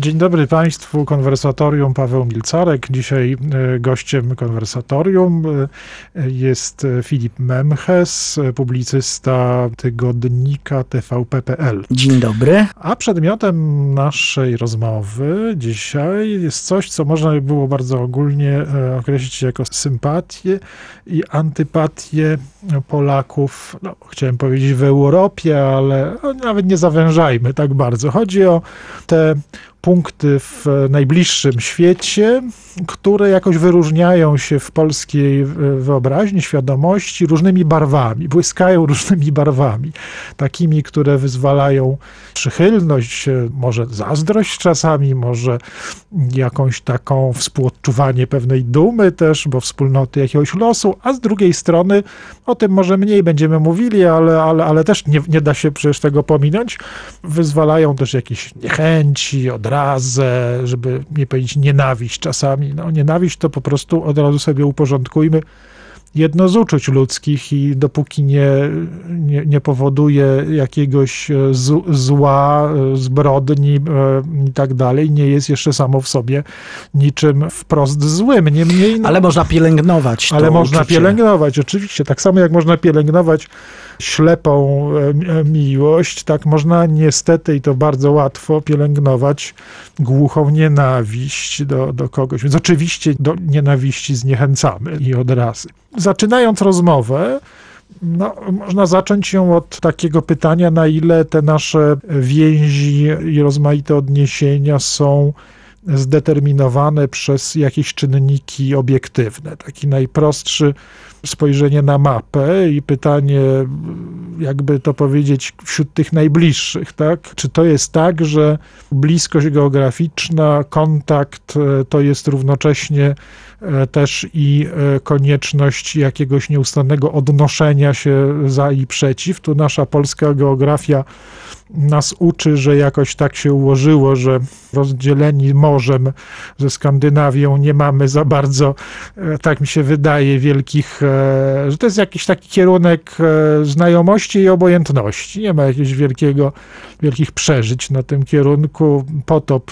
Dzień dobry Państwu, Konwersatorium, Paweł Milcarek. Dzisiaj gościem Konwersatorium jest Filip Memches, publicysta tygodnika TVP.pl. Dzień dobry. A przedmiotem naszej rozmowy dzisiaj jest coś, co można by było bardzo ogólnie określić jako sympatię i antypatię Polaków, chciałem powiedzieć w Europie, ale nawet nie zawężajmy tak bardzo. Chodzi o te punkty w najbliższym świecie, które jakoś wyróżniają się w polskiej wyobraźni, świadomości różnymi barwami, błyskają różnymi barwami, takimi, które wyzwalają przychylność, może zazdrość czasami, może jakąś taką współodczuwanie pewnej dumy też, bo wspólnoty jakiegoś losu, a z drugiej strony, o tym może mniej będziemy mówili, ale też nie da się przecież tego pominąć, wyzwalają też jakieś niechęci, odrazę, żeby nie powiedzieć nienawiść czasami. Nienawiść to po prostu od razu sobie uporządkujmy jedno z uczuć ludzkich i dopóki nie powoduje jakiegoś zła, zbrodni i tak dalej, nie jest jeszcze samo w sobie niczym wprost złym. Niemniej, ale można pielęgnować to Ale można uczucie. pielęgnować, oczywiście. Tak samo jak można pielęgnować ślepą miłość, tak można niestety, i to bardzo łatwo, pielęgnować głuchą nienawiść do kogoś. Więc oczywiście do nienawiści zniechęcamy i od razu. Zaczynając rozmowę, można zacząć ją od takiego pytania, na ile te nasze więzi i rozmaite odniesienia są zdeterminowane przez jakieś czynniki obiektywne. Taki najprostszy spojrzenie na mapę i pytanie, jakby to powiedzieć, wśród tych najbliższych, tak? Czy to jest tak, że bliskość geograficzna, kontakt to jest równocześnie też i konieczność jakiegoś nieustannego odnoszenia się za i przeciw. Tu nasza polska geografia nas uczy, że jakoś tak się ułożyło, że rozdzieleni morzem ze Skandynawią nie mamy za bardzo, tak mi się wydaje, wielkich, że to jest jakiś taki kierunek znajomości i obojętności. Nie ma jakiegoś wielkich przeżyć na tym kierunku. Potop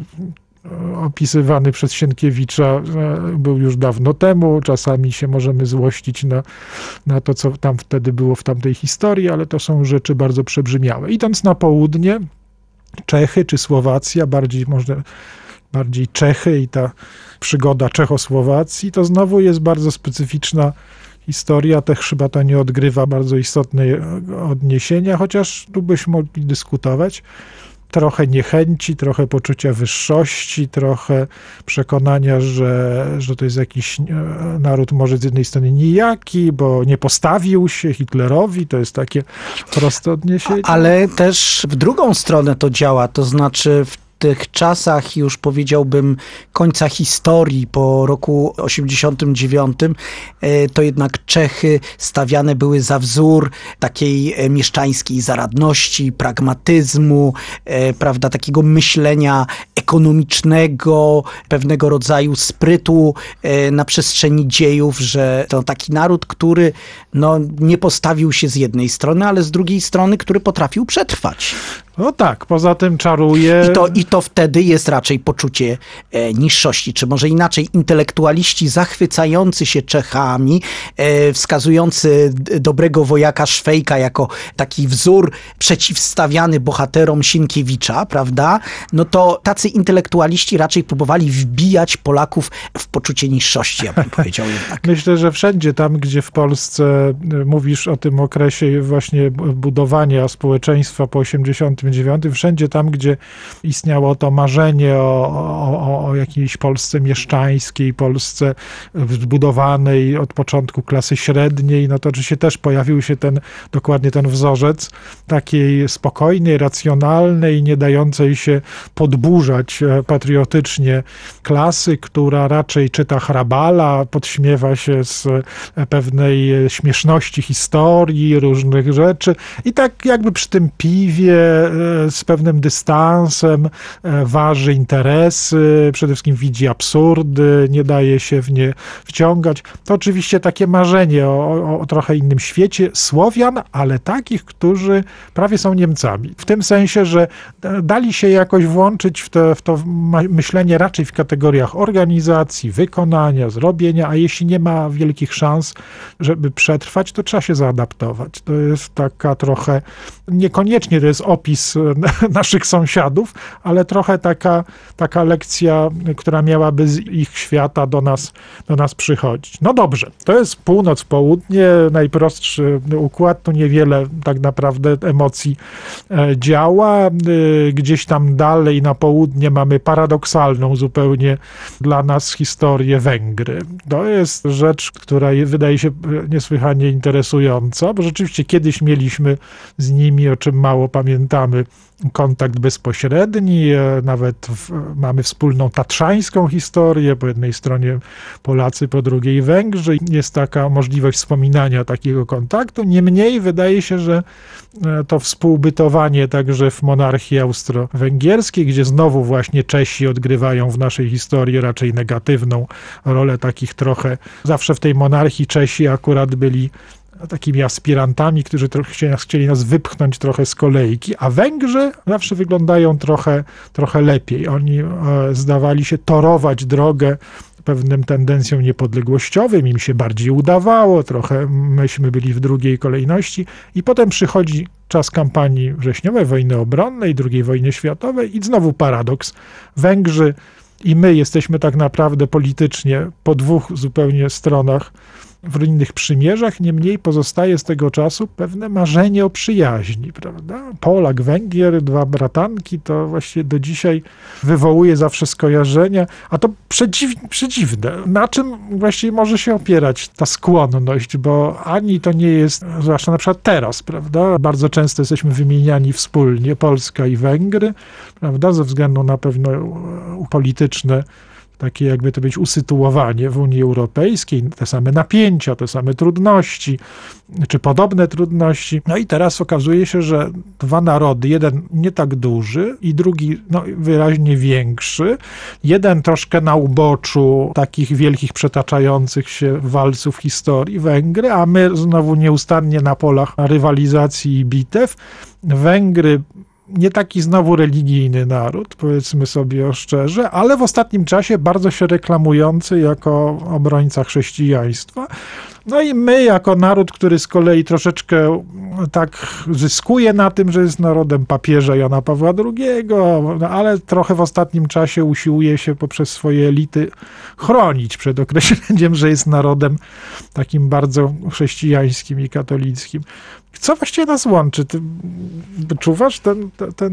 opisywany przez Sienkiewicza był już dawno temu. Czasami się możemy złościć na to, co tam wtedy było w tamtej historii, ale to są rzeczy bardzo przebrzmiałe. Idąc na południe, Czechy czy Słowacja, bardziej Czechy i ta przygoda Czechosłowacji, to znowu jest bardzo specyficzna historia. Też chyba to nie odgrywa bardzo istotnej odniesienia, chociaż tu byśmy mogli dyskutować. Trochę niechęci, trochę poczucia wyższości, trochę przekonania, że to jest jakiś naród może z jednej strony nijaki, bo nie postawił się Hitlerowi, to jest takie proste odniesienie. Ale też w drugą stronę to działa, to znaczy w tych czasach już powiedziałbym końca historii po roku 89, to jednak Czechy stawiane były za wzór takiej mieszczańskiej zaradności, pragmatyzmu, prawda, takiego myślenia ekonomicznego, pewnego rodzaju sprytu na przestrzeni dziejów, że to taki naród, który nie postawił się z jednej strony, ale z drugiej strony, który potrafił przetrwać. No tak, poza tym czaruje. I to wtedy jest raczej poczucie niższości, czy może inaczej, intelektualiści zachwycający się Czechami, wskazujący dobrego wojaka Szwejka jako taki wzór przeciwstawiany bohaterom Sienkiewicza, prawda? No to tacy intelektualiści raczej próbowali wbijać Polaków w poczucie niższości, ja bym powiedział jednak. Myślę, że wszędzie tam, gdzie w Polsce mówisz o tym okresie właśnie budowania społeczeństwa po 89, wszędzie tam, gdzie istniało to marzenie o jakiejś Polsce mieszczańskiej, Polsce zbudowanej od początku klasy średniej, no to oczywiście też pojawił się dokładnie ten wzorzec takiej spokojnej, racjonalnej, nie dającej się podburzać patriotycznie klasy, która raczej czyta Hrabala, podśmiewa się z pewnej śmieszności historii, różnych rzeczy i tak jakby przy tym piwie z pewnym dystansem, waży interesy, przede wszystkim widzi absurdy, nie daje się w nie wciągać. To oczywiście takie marzenie o trochę innym świecie Słowian, ale takich, którzy prawie są Niemcami. W tym sensie, że dali się jakoś włączyć w to myślenie raczej w kategoriach organizacji, wykonania, zrobienia, a jeśli nie ma wielkich szans, żeby przetrwać, to trzeba się zaadaptować. To jest taka trochę, niekoniecznie to jest opis naszych sąsiadów, ale trochę taka lekcja, która miałaby z ich świata do nas przychodzić. No dobrze, to jest północ, południe, najprostszy układ, tu niewiele tak naprawdę emocji działa. Gdzieś tam dalej na południe mamy paradoksalną zupełnie dla nas historię Węgry. To jest rzecz, która wydaje się niesłychanie interesująca, bo rzeczywiście kiedyś mieliśmy z nimi, o czym mało pamiętamy, kontakt bezpośredni, nawet mamy wspólną tatrzańską historię, po jednej stronie Polacy, po drugiej Węgrzy. Jest taka możliwość wspominania takiego kontaktu. Niemniej wydaje się, że to współbytowanie także w monarchii austro-węgierskiej, gdzie znowu właśnie Czesi odgrywają w naszej historii raczej negatywną rolę, takich trochę, zawsze w tej monarchii Czesi akurat byli takimi aspirantami, którzy chcieli nas wypchnąć trochę z kolejki, a Węgrzy zawsze wyglądają trochę lepiej. Oni zdawali się torować drogę pewnym tendencjom niepodległościowym, im się bardziej udawało, trochę myśmy byli w drugiej kolejności i potem przychodzi czas kampanii wrześniowej, wojny obronnej, II wojny światowej i znowu paradoks. Węgrzy i my jesteśmy tak naprawdę politycznie po dwóch zupełnie stronach w innych przymierzach, niemniej pozostaje z tego czasu pewne marzenie o przyjaźni, prawda? Polak, Węgier, dwa bratanki, to właściwie do dzisiaj wywołuje zawsze skojarzenia, a to przedziwne. Na czym właściwie może się opierać ta skłonność, bo ani to nie jest, zwłaszcza na przykład teraz, prawda? Bardzo często jesteśmy wymieniani wspólnie, Polska i Węgry, prawda? Ze względu na pewne polityczne takie jakby to być usytuowanie w Unii Europejskiej, te same napięcia, te same trudności, czy podobne trudności. No i teraz okazuje się, że dwa narody, jeden nie tak duży i drugi wyraźnie większy, jeden troszkę na uboczu takich wielkich przetaczających się walców historii, Węgry, a my znowu nieustannie na polach rywalizacji i bitew. Węgry nie taki znowu religijny naród, powiedzmy sobie szczerze, ale w ostatnim czasie bardzo się reklamujący jako obrońca chrześcijaństwa. No i my jako naród, który z kolei troszeczkę tak zyskuje na tym, że jest narodem papieża Jana Pawła II, ale trochę w ostatnim czasie usiłuje się poprzez swoje elity chronić przed określeniem, że jest narodem takim bardzo chrześcijańskim i katolickim. Co właściwie nas łączy? Ty wyczuwasz ten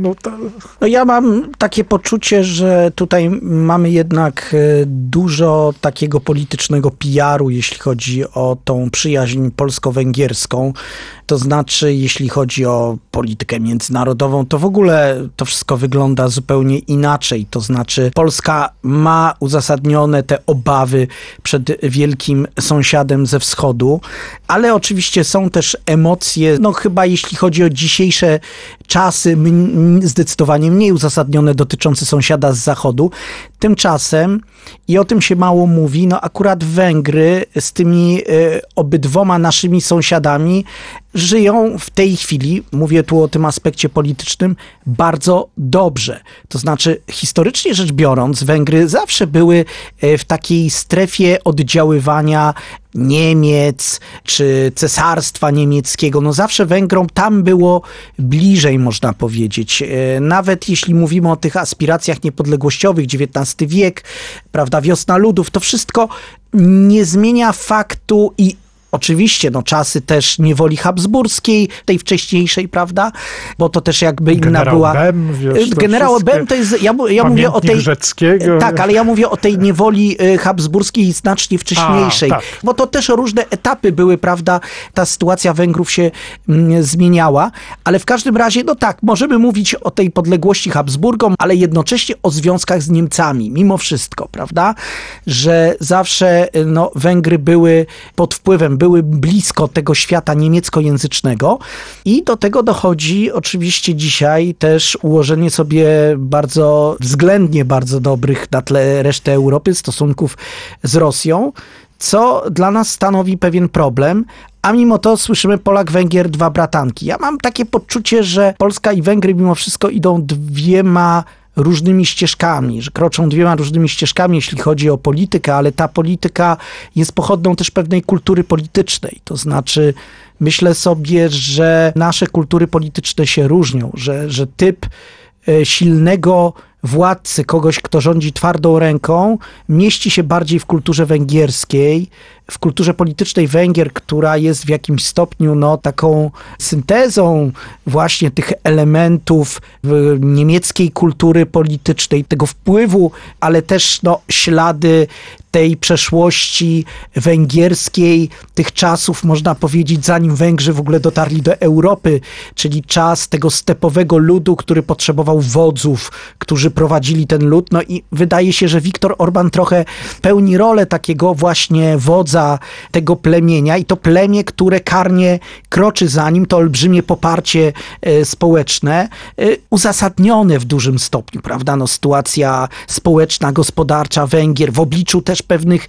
No ja mam takie poczucie, że tutaj mamy jednak dużo takiego politycznego PR-u, jeśli chodzi o tą przyjaźń polsko-węgierską. To znaczy, jeśli chodzi o politykę międzynarodową, to w ogóle to wszystko wygląda zupełnie inaczej. To znaczy, Polska ma uzasadnione te obawy przed wielkim sąsiadem ze wschodu, ale oczywiście są też emocje, chyba jeśli chodzi o dzisiejsze czasy, zdecydowanie mniej uzasadnione, dotyczące sąsiada z zachodu. Tymczasem, i o tym się mało mówi, akurat Węgry z tymi obydwoma naszymi sąsiadami żyją w tej chwili, mówię tu o tym aspekcie politycznym, bardzo dobrze. To znaczy, historycznie rzecz biorąc, Węgry zawsze były w takiej strefie oddziaływania Niemiec czy Cesarstwa Niemieckiego. Zawsze Węgrom tam było bliżej, można powiedzieć. Nawet jeśli mówimy o tych aspiracjach niepodległościowych, XIX wiek, prawda, wiosna ludów, to wszystko nie zmienia faktu i oczywiście, czasy też niewoli habsburskiej, tej wcześniejszej, prawda? Bo to też jakby inna była... Generał Bem to jest... Ja mówię o tej... Rzeckiego. Tak, ale ja mówię o tej niewoli habsburskiej znacznie wcześniejszej. Tak. Bo to też różne etapy były, prawda? Ta sytuacja Węgrów się zmieniała, ale w każdym razie, możemy mówić o tej podległości Habsburgom, ale jednocześnie o związkach z Niemcami, mimo wszystko, prawda? Że zawsze Węgry były pod wpływem były blisko tego świata niemieckojęzycznego i do tego dochodzi oczywiście dzisiaj też ułożenie sobie względnie bardzo dobrych na tle reszty Europy stosunków z Rosją, co dla nas stanowi pewien problem, a mimo to słyszymy Polak, Węgier, dwa bratanki. Ja mam takie poczucie, że Polska i Węgry mimo wszystko idą dwiema różnymi ścieżkami, że kroczą dwiema różnymi ścieżkami, jeśli chodzi o politykę, ale ta polityka jest pochodną też pewnej kultury politycznej. To znaczy, myślę sobie, że nasze kultury polityczne się różnią, że typ silnego władcy, kogoś, kto rządzi twardą ręką, mieści się bardziej w kulturze węgierskiej, w kulturze politycznej Węgier, która jest w jakimś stopniu taką syntezą właśnie tych elementów niemieckiej kultury politycznej, tego wpływu, ale też ślady tej przeszłości węgierskiej, tych czasów, można powiedzieć, zanim Węgrzy w ogóle dotarli do Europy, czyli czas tego stepowego ludu, który potrzebował wodzów, którzy prowadzili ten lud. No i wydaje się, że Viktor Orban trochę pełni rolę takiego właśnie wodza tego plemienia i to plemię, które karnie kroczy za nim, to olbrzymie poparcie społeczne, uzasadnione w dużym stopniu, prawda? Sytuacja społeczna, gospodarcza Węgier w obliczu też pewnych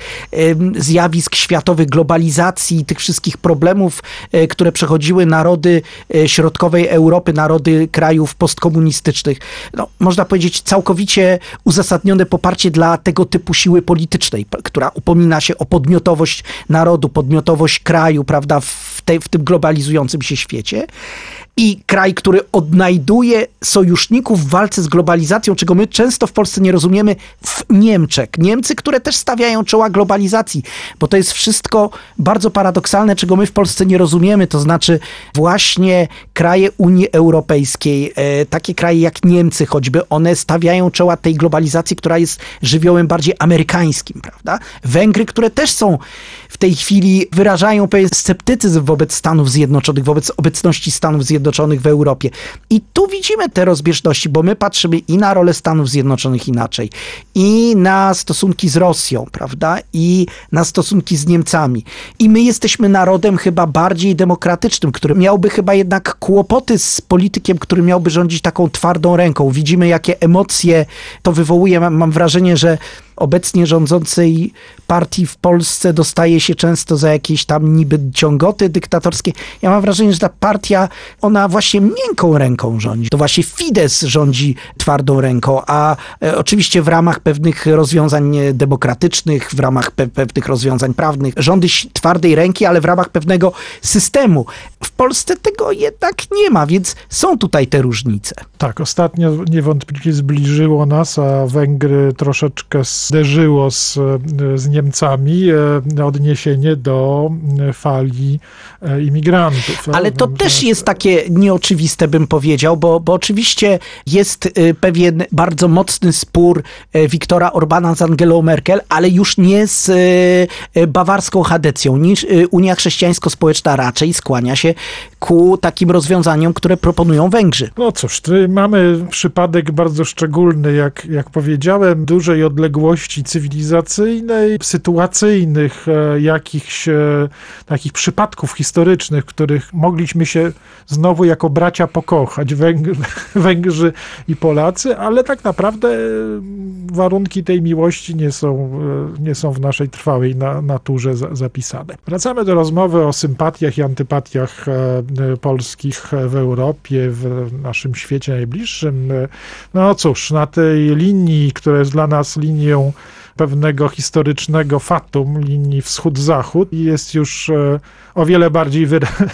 zjawisk światowych, globalizacji, tych wszystkich problemów, które przechodziły narody środkowej Europy, narody krajów postkomunistycznych. Można powiedzieć całkowicie uzasadnione poparcie dla tego typu siły politycznej, która upomina się o podmiotowość narodu, podmiotowość kraju, prawda, w tym globalizującym się świecie. I kraj, który odnajduje sojuszników w walce z globalizacją, czego my często w Polsce nie rozumiemy, w Niemczech. Niemcy, które też stawiają czoła globalizacji, bo to jest wszystko bardzo paradoksalne, czego my w Polsce nie rozumiemy. To znaczy właśnie kraje Unii Europejskiej, takie kraje jak Niemcy choćby, one stawiają czoła tej globalizacji, która jest żywiołem bardziej amerykańskim, prawda? Węgry, które też są w tej chwili, wyrażają pewien sceptycyzm wobec Stanów Zjednoczonych, wobec obecności Stanów Zjednoczonych w Europie. I tu widzimy te rozbieżności, bo my patrzymy i na rolę Stanów Zjednoczonych inaczej, i na stosunki z Rosją, prawda, i na stosunki z Niemcami. I my jesteśmy narodem chyba bardziej demokratycznym, który miałby chyba jednak kłopoty z politykiem, który miałby rządzić taką twardą ręką. Widzimy, jakie emocje to wywołuje. Mam wrażenie, że obecnie rządzącej partii w Polsce dostaje się często za jakieś tam niby ciągoty dyktatorskie. Ja mam wrażenie, że ta partia, ona właśnie miękką ręką rządzi. To właśnie Fidesz rządzi twardą ręką, a oczywiście w ramach pewnych rozwiązań demokratycznych, w ramach pewnych rozwiązań prawnych, rządy twardej ręki, ale w ramach pewnego systemu. W Polsce tego jednak nie ma, więc są tutaj te różnice. Tak, ostatnio niewątpliwie zbliżyło nas, a Węgry troszeczkę zderzyło z Niemcami odniesienie do fali imigrantów. Ale to też jest takie nieoczywiste, bym powiedział, bo oczywiście jest pewien bardzo mocny spór Viktora Orbana z Angelą Merkel, ale już nie z bawarską Chadecją. Unia Chrześcijańsko-Społeczna raczej skłania się ku takim rozwiązaniom, które proponują Węgrzy. No cóż, mamy przypadek bardzo szczególny, jak powiedziałem, dużej odległości cywilizacyjnej, sytuacyjnych, jakichś takich przypadków historycznych, w których mogliśmy się znowu jako bracia pokochać, Węgrzy i Polacy, ale tak naprawdę warunki tej miłości nie są w naszej trwałej naturze zapisane. Wracamy do rozmowy o sympatiach i antypatiach polskich w Europie, w naszym świecie najbliższym. No cóż, na tej linii, która jest dla nas linią pewnego historycznego fatum, linii wschód-zachód, jest już o wiele bardziej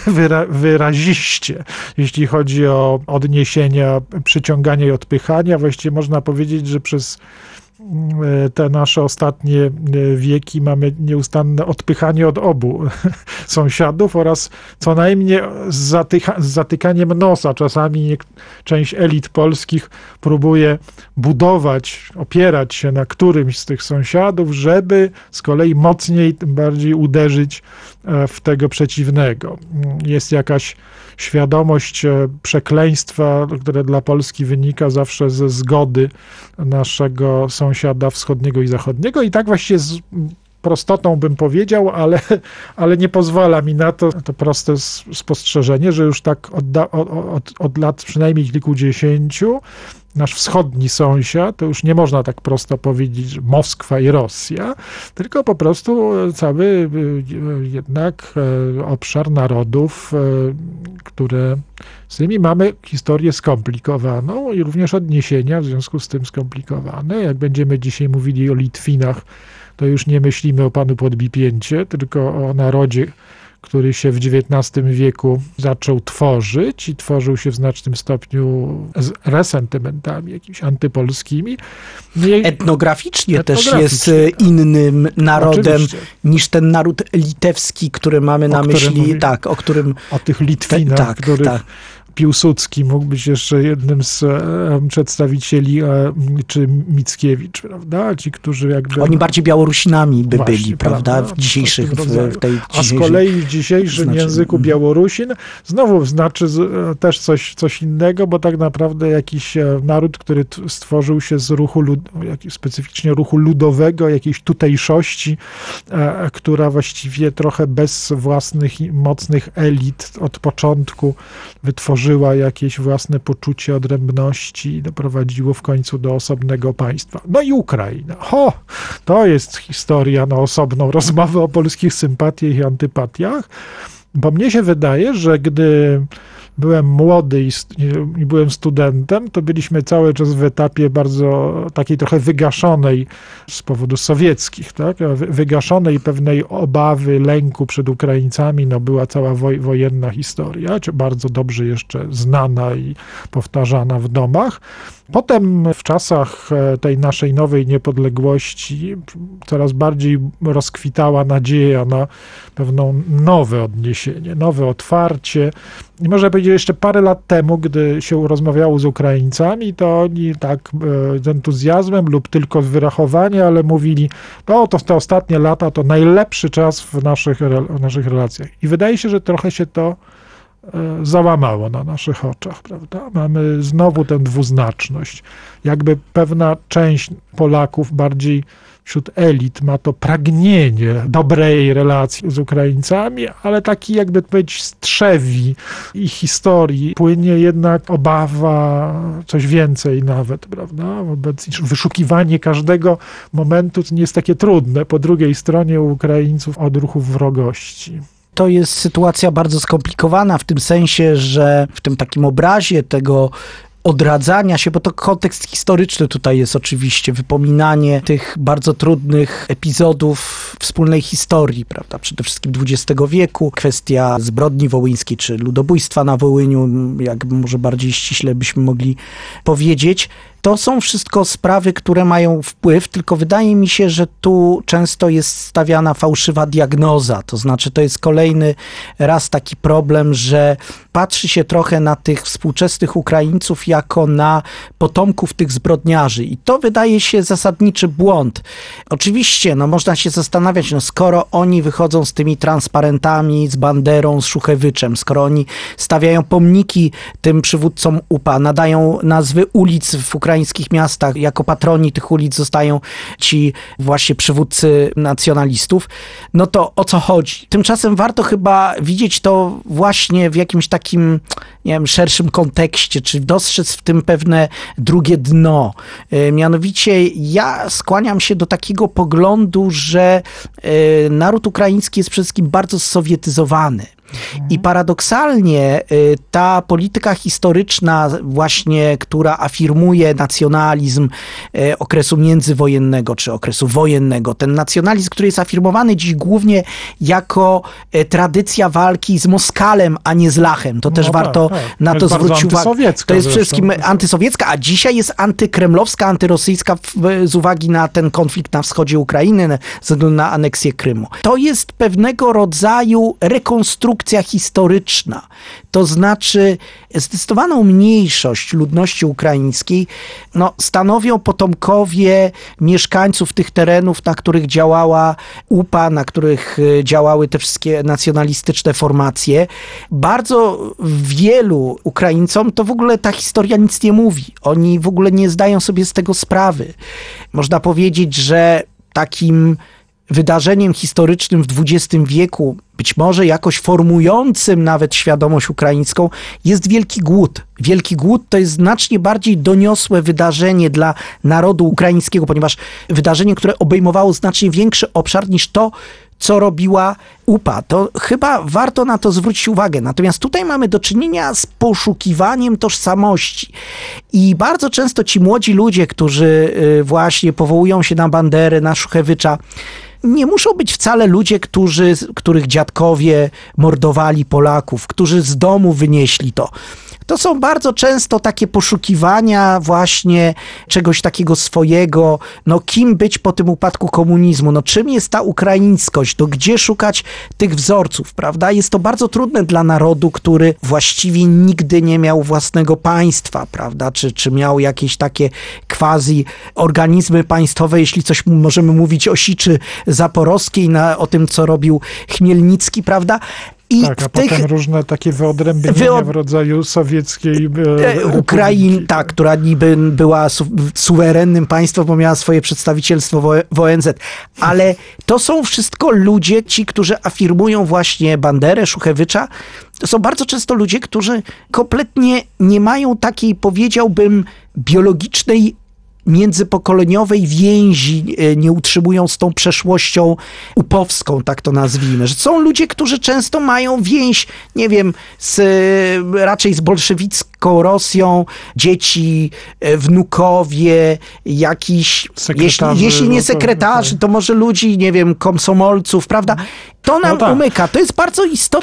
wyraziście, jeśli chodzi o odniesienia, przyciągania i odpychania. Właściwie można powiedzieć, że przez te nasze ostatnie wieki mamy nieustanne odpychanie od obu sąsiadów oraz co najmniej z zatykaniem nosa. Czasami część elit polskich próbuje budować, opierać się na którymś z tych sąsiadów, żeby z kolei mocniej, tym bardziej uderzyć w tego przeciwnego. Jest jakaś świadomość przekleństwa, które dla Polski wynika zawsze ze zgody naszego sąsiada wschodniego i zachodniego i tak właściwie prostotą bym powiedział, ale nie pozwala mi na to proste spostrzeżenie, że już tak od lat przynajmniej kilkudziesięciu nasz wschodni sąsiad, to już nie można tak prosto powiedzieć, że Moskwa i Rosja, tylko po prostu cały jednak obszar narodów, z którymi mamy historię skomplikowaną i również odniesienia w związku z tym skomplikowane. Jak będziemy dzisiaj mówili o Litwinach, to już nie myślimy o panu Podbipięcie, tylko o narodzie, który się w XIX wieku zaczął tworzyć i tworzył się w znacznym stopniu z resentymentami jakimiś antypolskimi. Etnograficznie też jest innym narodem oczywiście niż ten naród litewski, który mamy na myśli, o tych Litwinach, których Piłsudski mógł być jeszcze jednym z przedstawicieli, czy Mickiewicz, prawda? Ci, którzy jakby... Oni bardziej Białorusinami byli, prawda? W dzisiejszych, w tej A z kolei w dzisiejszym języku Białorusin znowu znaczy też coś innego, bo tak naprawdę jakiś naród, który stworzył się z specyficznie ruchu ludowego, jakiejś tutejszości, która właściwie trochę bez własnych mocnych elit od początku wytworzyła jakieś własne poczucie odrębności i doprowadziło w końcu do osobnego państwa. No i Ukraina. To jest historia na osobną rozmowę o polskich sympatiach i antypatiach, bo mnie się wydaje, że gdy byłem młody i byłem studentem, to byliśmy cały czas w etapie bardzo takiej trochę wygaszonej z powodów sowieckich, tak? Wygaszonej pewnej obawy, lęku przed Ukraińcami. Była cała wojenna historia, bardzo dobrze jeszcze znana i powtarzana w domach. Potem w czasach tej naszej nowej niepodległości coraz bardziej rozkwitała nadzieja na pewną nowe odniesienie, nowe otwarcie. I można powiedzieć, jeszcze parę lat temu, gdy się rozmawiało z Ukraińcami, to oni tak z entuzjazmem lub tylko z wyrachowania, ale mówili, to te ostatnie lata to najlepszy czas w naszych relacjach. I wydaje się, że trochę się to załamało na naszych oczach, prawda? Mamy znowu tę dwuznaczność. Jakby pewna część Polaków bardziej wśród elit ma to pragnienie dobrej relacji z Ukraińcami, ale taki jakby powiedzieć strzewi ich historii płynie jednak obawa, coś więcej nawet, prawda? Wyszukiwanie każdego momentu nie jest takie trudne. Po drugiej stronie u Ukraińców odruchów wrogości. To jest sytuacja bardzo skomplikowana w tym sensie, że w tym takim obrazie tego odradzania się, bo to kontekst historyczny tutaj jest oczywiście, wypominanie tych bardzo trudnych epizodów wspólnej historii, prawda, przede wszystkim XX wieku, kwestia zbrodni wołyńskiej, czy ludobójstwa na Wołyniu, jak może bardziej ściśle byśmy mogli powiedzieć. To są wszystko sprawy, które mają wpływ, tylko wydaje mi się, że tu często jest stawiana fałszywa diagnoza. To znaczy, to jest kolejny raz taki problem, że patrzy się trochę na tych współczesnych Ukraińców jako na potomków tych zbrodniarzy. I to wydaje się zasadniczy błąd. Oczywiście, można się zastanawiać, skoro oni wychodzą z tymi transparentami, z banderą, z Szuchewyczem, skoro oni stawiają pomniki tym przywódcom UPA, nadają nazwy ulic w ukraińskich miastach, jako patroni tych ulic zostają ci właśnie przywódcy nacjonalistów, no to o co chodzi? Tymczasem warto chyba widzieć to właśnie w jakimś takim, nie wiem, szerszym kontekście, czy dostrzec w tym pewne drugie dno. Mianowicie ja skłaniam się do takiego poglądu, że naród ukraiński jest przede wszystkim bardzo sowietyzowany. I paradoksalnie ta polityka historyczna właśnie, która afirmuje nacjonalizm okresu międzywojennego czy okresu wojennego, ten nacjonalizm, który jest afirmowany dziś głównie jako tradycja walki z Moskalem, a nie z Lachem. To też warto na to zwrócić uwagę. To jest przede wszystkim antysowiecka, a dzisiaj jest antykremlowska, antyrosyjska z uwagi na ten konflikt na wschodzie Ukrainy, ze względu na aneksję Krymu. To jest pewnego rodzaju rekonstrukcja historyczna, to znaczy zdecydowaną mniejszość ludności ukraińskiej stanowią potomkowie mieszkańców tych terenów, na których działała UPA, na których działały te wszystkie nacjonalistyczne formacje. Bardzo wielu Ukraińcom to w ogóle ta historia nic nie mówi. Oni w ogóle nie zdają sobie z tego sprawy. Można powiedzieć, że takim wydarzeniem historycznym w XX wieku, być może jakoś formującym nawet świadomość ukraińską, jest Wielki Głód. Wielki Głód to jest znacznie bardziej doniosłe wydarzenie dla narodu ukraińskiego, ponieważ wydarzenie, które obejmowało znacznie większy obszar niż to, co robiła UPA. To chyba warto na to zwrócić uwagę. Natomiast tutaj mamy do czynienia z poszukiwaniem tożsamości. I bardzo często ci młodzi ludzie, którzy właśnie powołują się na Banderę, na Szuchewycza, nie muszą być wcale ludzie, których dziadkowie mordowali Polaków, którzy z domu wynieśli to. To są bardzo często takie poszukiwania właśnie czegoś takiego swojego, no kim być po tym upadku komunizmu, no czym jest ta ukraińskość, no gdzie szukać tych wzorców, prawda? Jest to bardzo trudne dla narodu, który właściwie nigdy nie miał własnego państwa, prawda? Czy miał jakieś takie quasi organizmy państwowe, jeśli coś możemy mówić o Siczy Zaporowskiej, o tym, co robił Chmielnicki, prawda? I tak, a potem różne takie wyodrębnienia w rodzaju sowieckiej Ukrainy, tak, która niby była suwerennym państwem, bo miała swoje przedstawicielstwo w ONZ. Ale to są wszystko ludzie, ci, którzy afirmują właśnie Banderę, Szuchewycza. To są bardzo często ludzie, którzy kompletnie nie mają takiej, powiedziałbym, biologicznej międzypokoleniowej więzi, nie utrzymują z tą przeszłością upowską, tak to nazwijmy. Że są ludzie, którzy często mają więź, nie wiem, raczej z bolszewicką Rosją, dzieci, wnukowie, jakiś, jeśli nie sekretarzy, to może ludzi, nie wiem, komsomolców, prawda? To nam umyka. To jest bardzo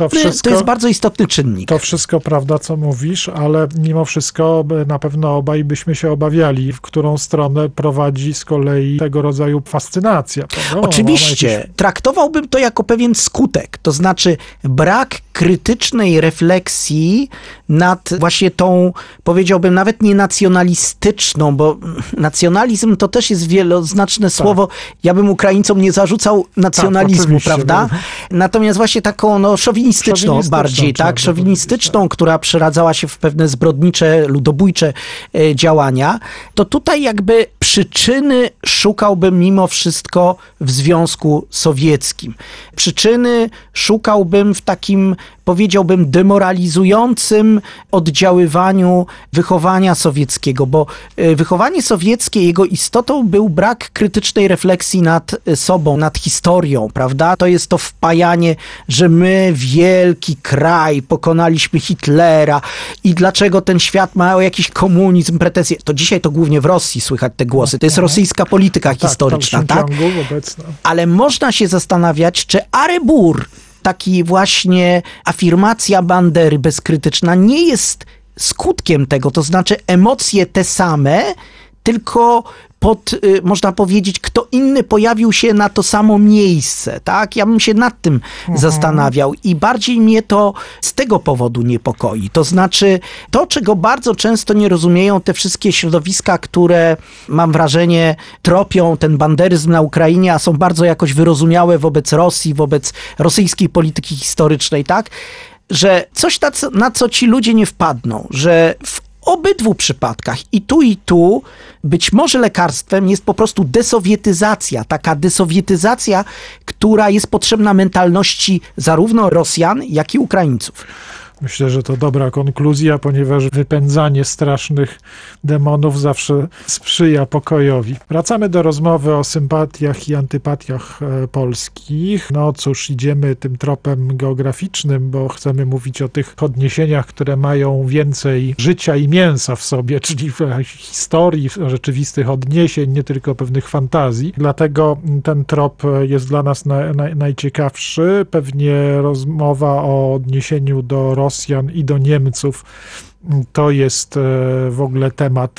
istotny czynnik. To wszystko prawda, co mówisz, ale mimo wszystko na pewno obaj byśmy się obawiali, w którą stronę prowadzi z kolei tego rodzaju fascynacja. Oczywiście. Traktowałbym to jako pewien skutek. To znaczy brak krytycznej refleksji nad właśnie tą, powiedziałbym, nawet nie nacjonalistyczną, bo nacjonalizm to też jest wieloznaczne słowo. Ja bym Ukraińcom nie zarzucał nacjonalizmu, prawda? Natomiast właśnie taką szowinistyczną bardziej, tak? Szowinistyczną, która przeradzała się w pewne zbrodnicze, ludobójcze działania. To tutaj jakby przyczyny szukałbym mimo wszystko w Związku Sowieckim. Przyczyny szukałbym w takim, powiedziałbym, demoralizującym oddziaływaniu wychowania sowieckiego, bo wychowanie sowieckie, jego istotą był brak krytycznej refleksji nad sobą, nad historią, prawda? To jest to wpajanie, że my, wielki kraj, pokonaliśmy Hitlera i dlaczego ten świat ma jakiś komunizm, pretensje. To dzisiaj to głównie w Rosji słychać te głosy. To jest rosyjska polityka historyczna, tak? Ale można się zastanawiać, czy Arebur, taki właśnie afirmacja Bandery bezkrytyczna nie jest skutkiem tego, to znaczy emocje te same, tylko można powiedzieć, kto inny pojawił się na to samo miejsce, tak? Ja bym się nad tym zastanawiał i bardziej mnie to z tego powodu niepokoi. To znaczy, to, czego bardzo często nie rozumieją te wszystkie środowiska, które, mam wrażenie, tropią ten banderyzm na Ukrainie, a są bardzo jakoś wyrozumiałe wobec Rosji, wobec rosyjskiej polityki historycznej, tak? Że coś na co ci ludzie nie wpadną, że w obydwu przypadkach, i tu, być może lekarstwem jest po prostu desowietyzacja. Taka desowietyzacja, która jest potrzebna mentalności zarówno Rosjan, jak i Ukraińców. Myślę, że to dobra konkluzja, ponieważ wypędzanie strasznych demonów zawsze sprzyja pokojowi. Wracamy do rozmowy o sympatiach i antypatiach polskich. No cóż, idziemy tym tropem geograficznym, bo chcemy mówić o tych odniesieniach, które mają więcej życia i mięsa w sobie, czyli w historii, rzeczywistych odniesień, nie tylko pewnych fantazji. Dlatego ten trop jest dla nas najciekawszy. Pewnie rozmowa o odniesieniu do Rosjan i do Niemców to jest w ogóle temat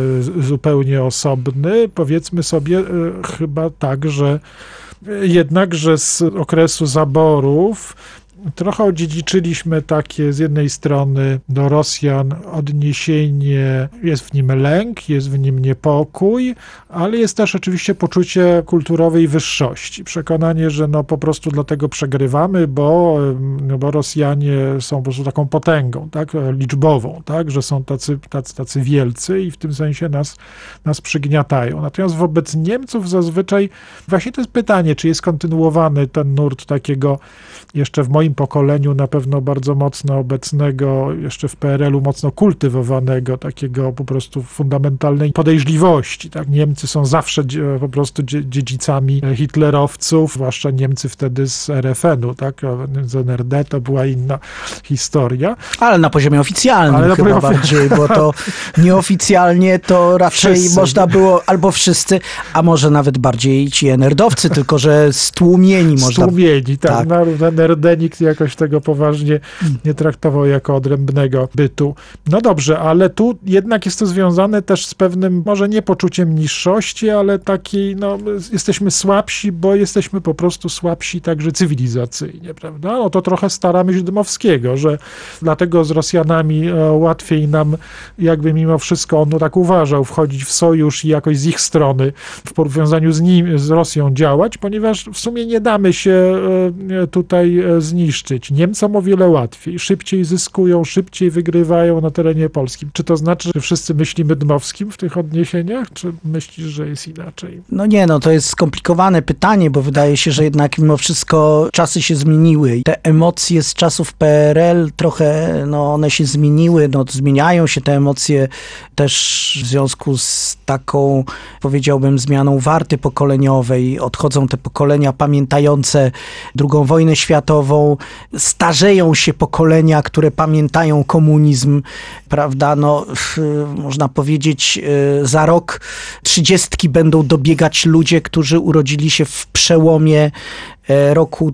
zupełnie osobny. Powiedzmy sobie chyba tak, że jednakże z okresu zaborów trochę odziedziczyliśmy takie z jednej strony do Rosjan odniesienie, jest w nim lęk, jest w nim niepokój, ale jest też oczywiście poczucie kulturowej wyższości. Przekonanie, że no po prostu dlatego przegrywamy, bo Rosjanie są po prostu taką potęgą, tak, liczbową, tak, że są tacy wielcy i w tym sensie nas przygniatają. Natomiast wobec Niemców zazwyczaj właśnie to jest pytanie, czy jest kontynuowany ten nurt takiego jeszcze w moim pokoleniu na pewno bardzo mocno obecnego, jeszcze w PRL-u mocno kultywowanego, takiego po prostu fundamentalnej podejrzliwości. Tak? Niemcy są zawsze po prostu dziedzicami hitlerowców, zwłaszcza Niemcy wtedy z RFN-u, tak? Z NRD to była inna historia. Ale na poziomie oficjalnym chyba bardziej, bo to nieoficjalnie to raczej wszyscy. Można było albo wszyscy, a może nawet bardziej ci NRD-owcy, tylko że stłumieni można. Stłumieni, tak. NRD nikt jakoś tego poważnie nie traktował jako odrębnego bytu. No dobrze, ale tu jednak jest to związane też z pewnym, może nie poczuciem niższości, ale takiej, no jesteśmy słabsi, bo jesteśmy po prostu słabsi także cywilizacyjnie, prawda? No to trochę stara myśl Dmowskiego, że dlatego z Rosjanami łatwiej nam jakby mimo wszystko, on tak uważał, wchodzić w sojusz i jakoś z ich strony w powiązaniu z Rosją działać, ponieważ w sumie nie damy się tutaj zniszczyć. Niemcom o wiele łatwiej, szybciej zyskują, szybciej wygrywają na terenie polskim. Czy to znaczy, że wszyscy myślimy Dmowskim w tych odniesieniach, czy myślisz, że jest inaczej? No nie, to jest skomplikowane pytanie, bo wydaje się, że jednak mimo wszystko czasy się zmieniły. Te emocje z czasów PRL trochę, one się zmieniły, zmieniają się te emocje też w związku z taką, powiedziałbym, zmianą warty pokoleniowej. Odchodzą te pokolenia pamiętające II wojnę światową, starzeją się pokolenia, które pamiętają komunizm, prawda? Można powiedzieć, za rok 30 będą dobiegać ludzie, którzy urodzili się w przełomie roku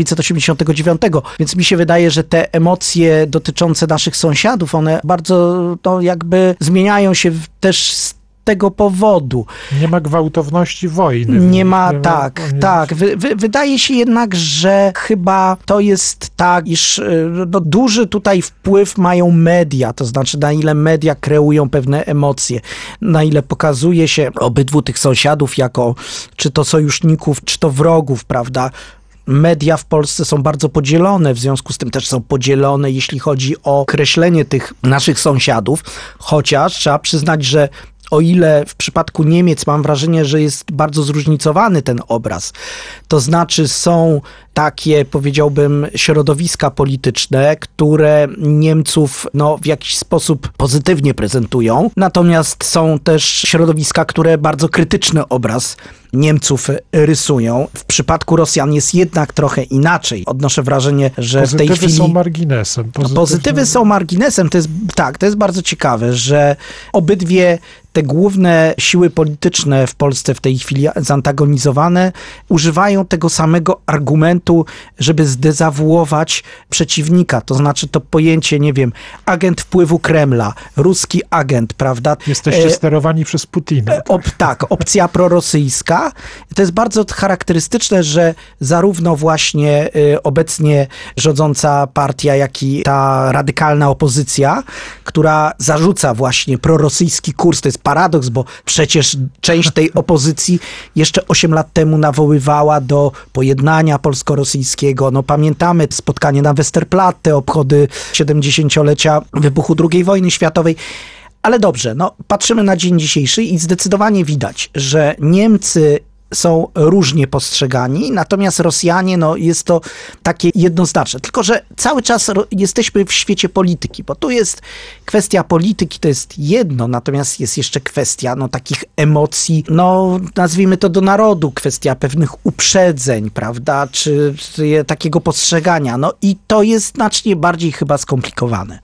1989. Więc mi się wydaje, że te emocje dotyczące naszych sąsiadów, one bardzo jakby zmieniają się też z tego powodu. Nie ma gwałtowności wojny. Nie ma, tak. Wydaje się jednak, że chyba to jest tak, iż duży tutaj wpływ mają media, to znaczy na ile media kreują pewne emocje, na ile pokazuje się obydwu tych sąsiadów jako czy to sojuszników, czy to wrogów, prawda? Media w Polsce są bardzo podzielone, w związku z tym też są podzielone, jeśli chodzi o określenie tych naszych sąsiadów, chociaż trzeba przyznać, że o ile w przypadku Niemiec mam wrażenie, że jest bardzo zróżnicowany ten obraz, to znaczy są takie, powiedziałbym, środowiska polityczne, które Niemców w jakiś sposób pozytywnie prezentują, natomiast są też środowiska, które bardzo krytyczny obraz Niemców rysują. W przypadku Rosjan jest jednak trochę inaczej. Odnoszę wrażenie, że w tej chwili... Pozytywy są marginesem. Pozytywy są marginesem. To jest bardzo ciekawe, że obydwie te główne siły polityczne w Polsce w tej chwili zantagonizowane używają tego samego argumentu, żeby zdezawuować przeciwnika. To znaczy to pojęcie, nie wiem, agent wpływu Kremla, ruski agent, prawda? Jesteście sterowani przez Putina. Opcja prorosyjska. To jest bardzo charakterystyczne, że zarówno właśnie obecnie rządząca partia, jak i ta radykalna opozycja, która zarzuca właśnie prorosyjski kurs, to jest paradoks, bo przecież część tej opozycji jeszcze 8 lat temu nawoływała do pojednania polsko-rosyjskiego. Pamiętamy spotkanie na Westerplatte, obchody 70-lecia wybuchu II wojny światowej. Ale dobrze, patrzymy na dzień dzisiejszy i zdecydowanie widać, że Niemcy są różnie postrzegani, natomiast Rosjanie, jest to takie jednoznaczne. Tylko że cały czas jesteśmy w świecie polityki, bo tu jest kwestia polityki, to jest jedno, natomiast jest jeszcze kwestia takich emocji, nazwijmy to do narodu, kwestia pewnych uprzedzeń, prawda, czy takiego postrzegania. I to jest znacznie bardziej chyba skomplikowane.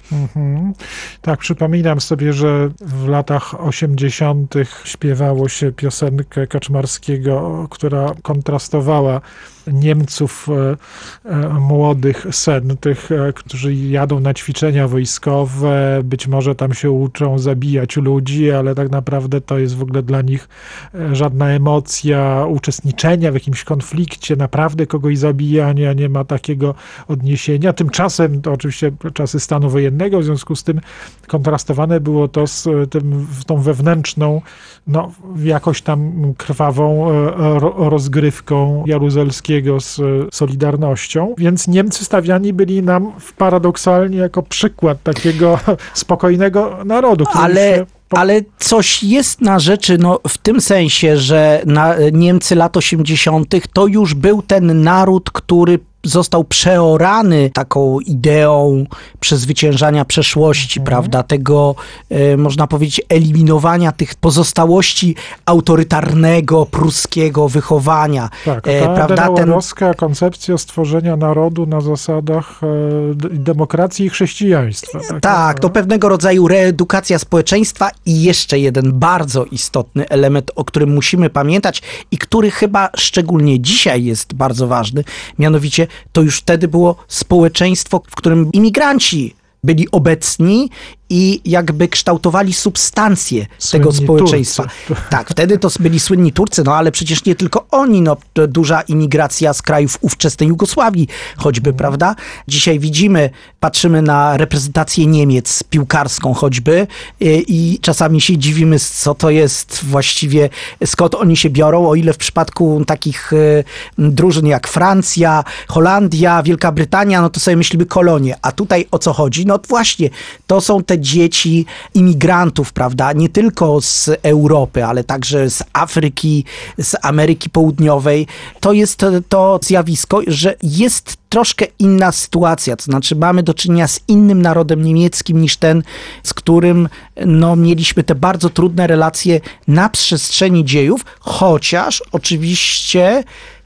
Tak, przypominam sobie, że w latach 80. śpiewało się piosenkę Kaczmarskiego, która kontrastowała Niemców młodych, tych, którzy jadą na ćwiczenia wojskowe, być może tam się uczą zabijać ludzi, ale tak naprawdę to jest w ogóle dla nich żadna emocja uczestniczenia w jakimś konflikcie, naprawdę kogoś zabijania, nie ma takiego odniesienia. Tymczasem to oczywiście czasy stanu wojennego, w związku z tym kontrastowane było to z tą wewnętrzną, jakoś tam krwawą rozgrywką Jaruzelskiego z Solidarnością, więc Niemcy stawiani byli nam paradoksalnie jako przykład takiego spokojnego narodu, który Ale coś jest na rzeczy, w tym sensie, że Niemcy lat 80. to już był ten naród, który został przeorany taką ideą przezwyciężania przeszłości, prawda, tego, można powiedzieć, eliminowania tych pozostałości autorytarnego, pruskiego wychowania. Tak, ta denauerowska koncepcja stworzenia narodu na zasadach demokracji i chrześcijaństwa. Tak, to pewnego rodzaju reedukacja społeczeństwa i jeszcze jeden bardzo istotny element, o którym musimy pamiętać i który chyba szczególnie dzisiaj jest bardzo ważny, mianowicie to już wtedy było społeczeństwo, w którym imigranci byli obecni i jakby kształtowali substancję tego społeczeństwa. Turcy. Tak, wtedy to byli słynni Turcy, ale przecież nie tylko oni, duża imigracja z krajów ówczesnej Jugosławii choćby, prawda? Dzisiaj patrzymy na reprezentację Niemiec piłkarską choćby i czasami się dziwimy, co to jest właściwie, skąd oni się biorą, o ile w przypadku takich drużyn jak Francja, Holandia, Wielka Brytania, to sobie myślimy kolonie, a tutaj o co chodzi? Właśnie, to są te dzieci imigrantów, prawda, nie tylko z Europy, ale także z Afryki, z Ameryki Południowej. To jest to zjawisko, że jest troszkę inna sytuacja, to znaczy mamy do czynienia z innym narodem niemieckim niż ten, z którym mieliśmy te bardzo trudne relacje na przestrzeni dziejów, chociaż oczywiście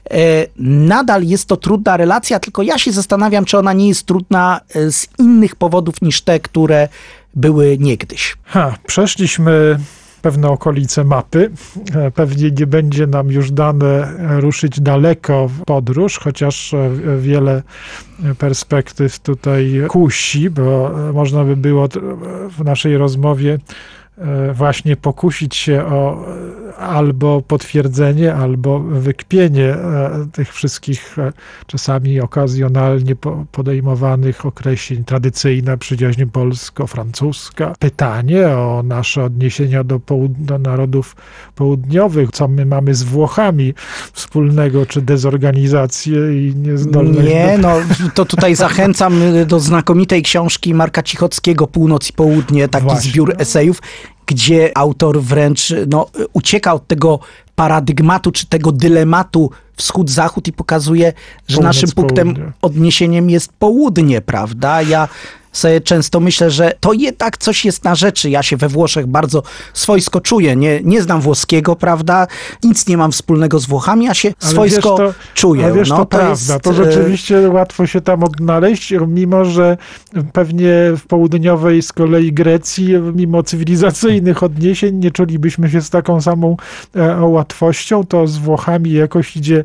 nadal jest to trudna relacja, tylko ja się zastanawiam, czy ona nie jest trudna z innych powodów niż te, które były niegdyś. Przeszliśmy pewne okolice mapy. Pewnie nie będzie nam już dane ruszyć daleko w podróż, chociaż wiele perspektyw tutaj kusi, bo można by było w naszej rozmowie właśnie pokusić się o albo potwierdzenie, albo wykpienie tych wszystkich czasami okazjonalnie podejmowanych określeń. Tradycyjna przyjaźń polsko-francuska. Pytanie o nasze odniesienia do narodów południowych. Co my mamy z Włochami wspólnego, czy dezorganizację i niezdolność... Nie, to tutaj zachęcam do znakomitej książki Marka Cichockiego Północ i Południe, taki zbiór esejów, gdzie autor wręcz ucieka od tego paradygmatu, czy tego dylematu wschód-zachód i pokazuje, że naszym punktem odniesieniem jest południe, prawda? Ja sobie często myślę, że to jednak coś jest na rzeczy. Ja się we Włoszech bardzo swojsko czuję. Nie znam włoskiego, prawda? Nic nie mam wspólnego z Włochami, a się swojsko czuję. Ale to prawda. To rzeczywiście łatwo się tam odnaleźć, mimo że pewnie w południowej z kolei Grecji, mimo cywilizacyjnych odniesień, nie czulibyśmy się z taką samą łatwością. To z Włochami jakoś idzie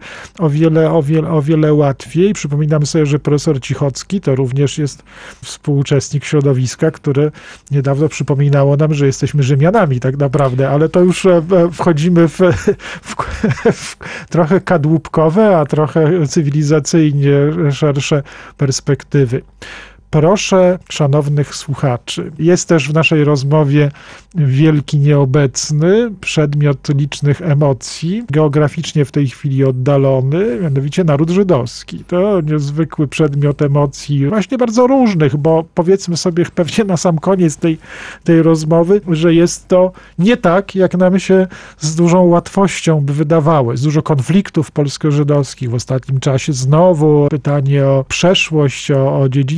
o wiele łatwiej. Przypominam sobie, że profesor Cichocki to również jest współuczestnik środowiska, które niedawno przypominało nam, że jesteśmy Rzymianami tak naprawdę, ale to już wchodzimy w trochę kadłubkowe, a trochę cywilizacyjnie szersze perspektywy. Proszę szanownych słuchaczy, jest też w naszej rozmowie wielki nieobecny przedmiot licznych emocji, geograficznie w tej chwili oddalony, mianowicie naród żydowski. To niezwykły przedmiot emocji, właśnie bardzo różnych, bo powiedzmy sobie pewnie na sam koniec tej rozmowy, że jest to nie tak, jak nam się z dużą łatwością by wydawało. Jest dużo konfliktów polsko-żydowskich w ostatnim czasie. Znowu pytanie o przeszłość, o dziedzictwo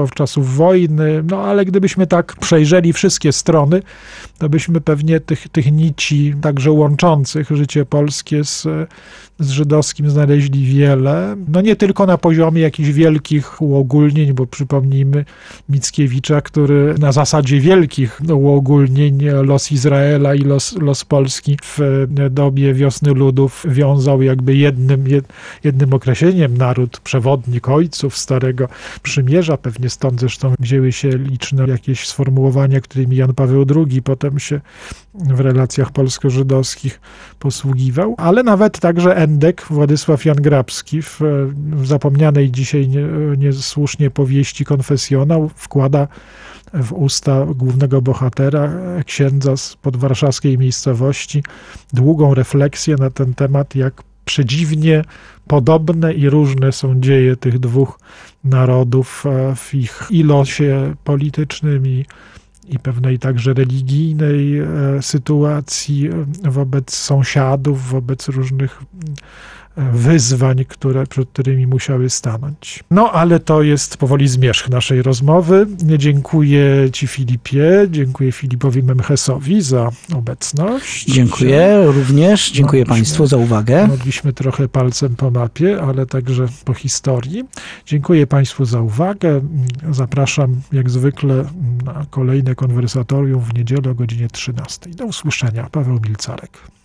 w czasów wojny, no ale gdybyśmy tak przejrzeli wszystkie strony, to byśmy pewnie tych nici także łączących życie polskie z żydowskim znaleźli wiele. No nie tylko na poziomie jakichś wielkich uogólnień, bo przypomnijmy Mickiewicza, który na zasadzie wielkich uogólnień los Izraela i los Polski w dobie Wiosny Ludów wiązał jakby jednym określeniem: naród przewodnik ojców Starego Przymierza. Pewnie stąd zresztą wzięły się liczne jakieś sformułowania, którymi Jan Paweł II potem się w relacjach polsko-żydowskich posługiwał, ale nawet także Endek, Władysław Jan Grabski w zapomnianej dzisiaj niesłusznie powieści Konfesjonał wkłada w usta głównego bohatera, księdza z podwarszawskiej miejscowości, długą refleksję na ten temat, jak przedziwnie podobne i różne są dzieje tych dwóch narodów w ich i losie politycznym, i pewnej także religijnej sytuacji wobec sąsiadów, wobec różnych wyzwań, przed którymi musiały stanąć. No, ale to jest powoli zmierzch naszej rozmowy. Dziękuję Ci, Filipie, dziękuję Filipowi Memchesowi za obecność. Dziękuję również, dziękuję Państwu za uwagę. Mogliśmy trochę palcem po mapie, ale także po historii. Dziękuję Państwu za uwagę. Zapraszam jak zwykle na kolejne konwersatorium w niedzielę o godzinie 13. Do usłyszenia. Paweł Milcarek.